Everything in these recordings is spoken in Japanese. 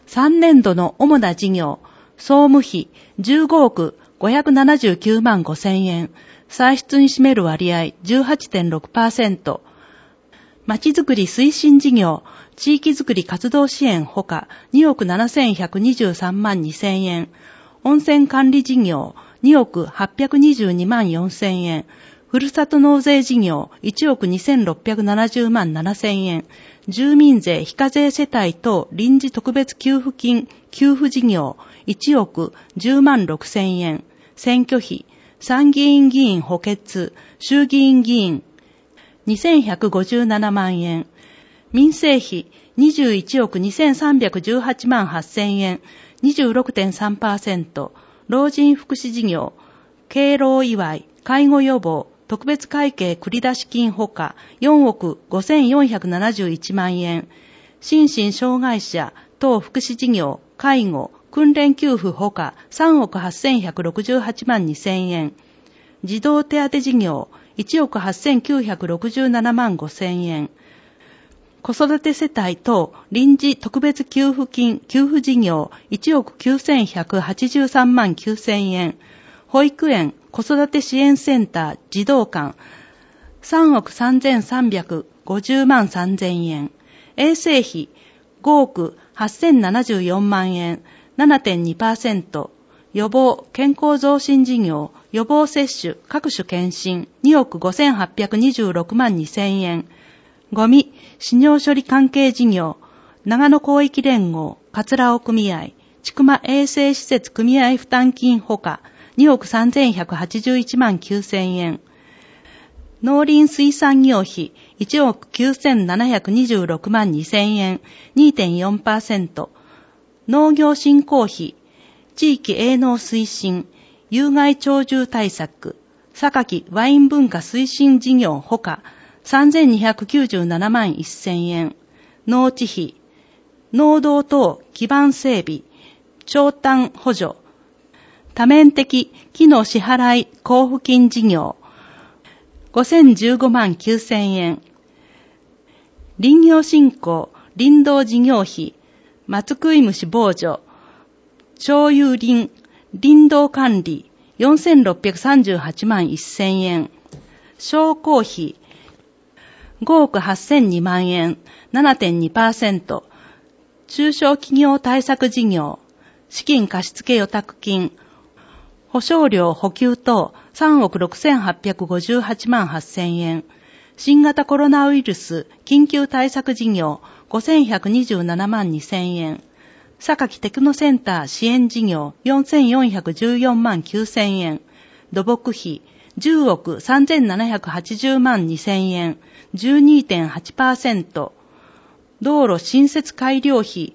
3年度の主な事業、総務費15億579万5千円、歳出に占める割合 18.6%、まちづくり推進事業、地域づくり活動支援ほか2億7123万2千円、温泉管理事業2億822万4千円、ふるさと納税事業1億2670万7千円、住民税非課税世帯等臨時特別給付金給付事業1億10万6千円、選挙費、参議院議員補欠、衆議院議員2157万円、民生費21億2318万8千円、26.3%、老人福祉事業、敬老祝い、介護予防、特別会計繰出金ほか4億5471万円、心身障害者等福祉事業、介護、訓練給付ほか3億8168万2千円、児童手当事業1億8967万5千円、子育て世帯等臨時特別給付金給付事業1億9183万9千円、保育園子育て支援センター児童館3億3350万3千円、衛生費5億8074万円 7.2%、予防健康増進事業予防接種各種検診2億5826万2千円、ゴミ死尿処理関係事業長野広域連合桂尾組合千曲衛生施設組合負担金ほか2億3181万9千円、農林水産業費1億9726万2千円 2.4%、農業振興費、地域営農推進、有害鳥獣対策、榊ワイン文化推進事業ほか3297万1千円、農地費、農道等基盤整備、長短補助、多面的機能支払い交付金事業5015万9千円、林業振興林道事業費松食い虫防除町有林林道管理4638万1千円、商工費5億8002万円 7.2%、中小企業対策事業資金貸付予託金保証料補給等3億6858万8千円、新型コロナウイルス緊急対策事業5127万2千円、榊テクノセンター支援事業4414万9千円、土木費10億3780万2千円、12.8%、道路新設改良費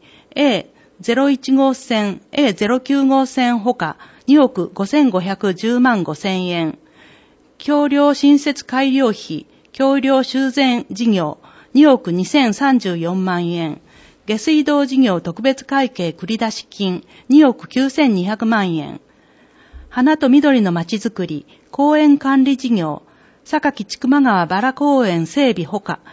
A01 号線、A09 号線ほか2億5510万5千円、橋梁新設改良費、橋梁修繕事業2億2034万円、下水道事業特別会計繰出金2億9200万円、花と緑のまちづくり、公園管理事業、榊千曲川バラ公園整備ほか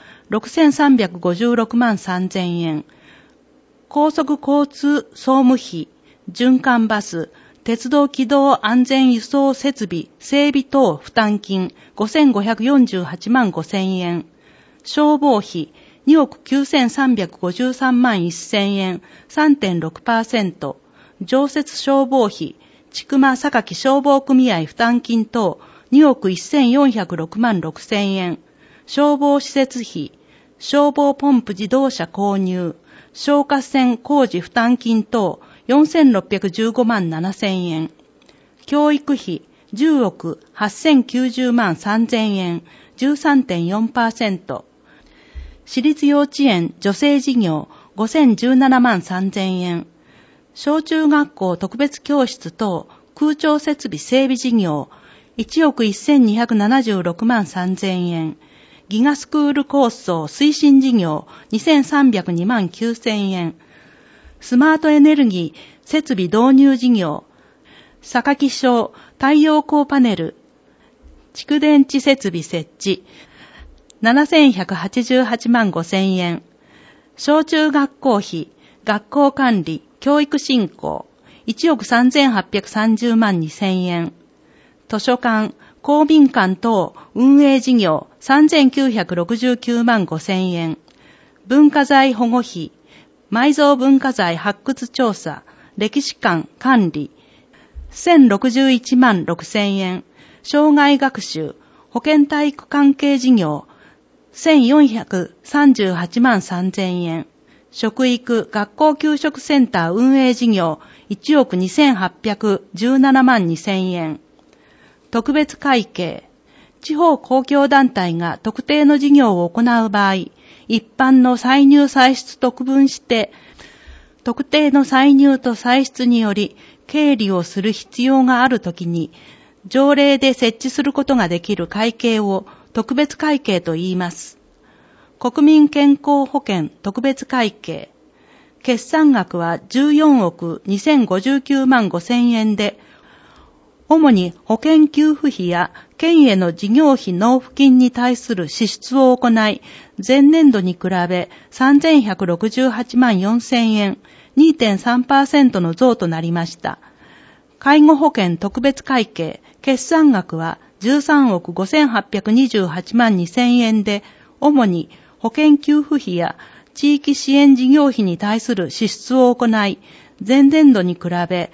6356万3000円、高速交通総務費、循環バス、鉄道機動安全輸送設備整備等負担金5548万5000円、消防費2億9353万1000円 3.6%、常設消防費、千曲榊消防組合負担金等2億1406万6000円、消防施設費、消防ポンプ自動車購入、消火栓工事負担金等4615万7000円、教育費10億8090万3000円 13.4%、私立幼稚園助成事業5017万3000円、小中学校特別教室等空調設備整備事業1億1276万3000円、ギガスクール構想推進事業2302万9000円、スマートエネルギー設備導入事業、榊小太陽光パネル、蓄電池設備設置7188万5000円、小中学校費、 学校管理、教育振興、1億3830万2000円。図書館、公民館等運営事業3969万5000円。文化財保護費、埋蔵文化財発掘調査、歴史館管理、1061万6000円。障害学習、保健体育関係事業、1438万3000円。食育学校給食センター運営事業、1億2817万2000円。特別会計、地方公共団体が特定の事業を行う場合、一般の歳入歳出と区分して、特定の歳入と歳出により経理をする必要があるときに、条例で設置することができる会計を特別会計と言います。国民健康保険特別会計。決算額は14億2059万5000円で、主に保険給付費や県への事業費納付金に対する支出を行い、前年度に比べ3168万4000円、2.3% の増となりました。介護保険特別会計、決算額は13億5828万2000円で、主に保険給付費や地域支援事業費に対する支出を行い、前年度に比べ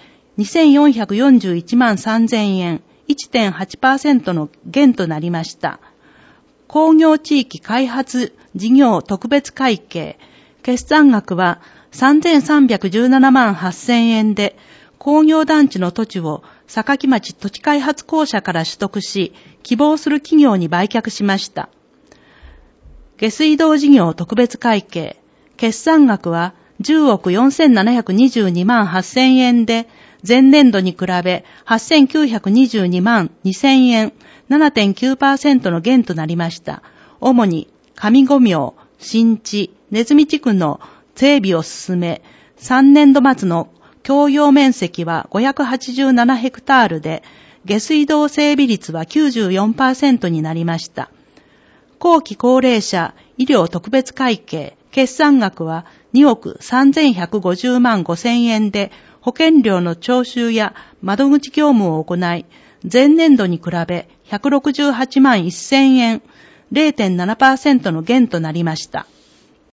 2441万3000円、1.8% の減となりました。工業地域開発事業特別会計、決算額は3317万8000円で、工業団地の土地を坂町土地開発公社から取得し、希望する企業に売却しました。下水道事業特別会計、決算額は10億4722万8000円で、前年度に比べ8922万2000円、7.9% の減となりました。主に上五名、新地、根住地区の整備を進め、3年度末の共用面積は587ヘクタールで、下水道整備率は 94% になりました。後期高齢者医療特別会計、決算額は2億3150万5000円で、保険料の徴収や窓口業務を行い、前年度に比べ168万1000円、0.7% の減となりました。